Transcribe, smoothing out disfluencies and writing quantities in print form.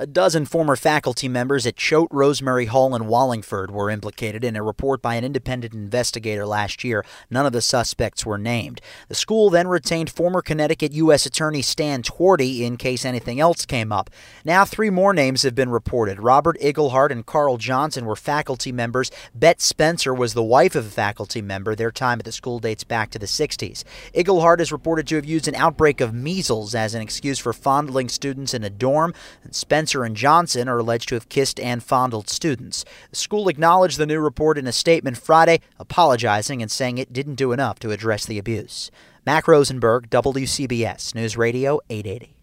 A dozen former faculty members at Choate Rosemary Hall in Wallingford were implicated in a report by an independent investigator last year. None of the suspects were named. The school then retained former Connecticut U.S. Attorney Stan Twardy in case anything else came up. Now 3 more names have been reported. Robert Iglehart and Carl Johnson were faculty members. Bette Spencer was the wife of a faculty member. Their time at the school dates back to the 60s. Iglehart is reported to have used an outbreak of measles as an excuse for fondling students in a dorm, and Spencer and Johnson are alleged to have kissed and fondled students. The school acknowledged the new report in a statement Friday, apologizing and saying it didn't do enough to address the abuse. Mac Rosenberg, WCBS News Radio 880.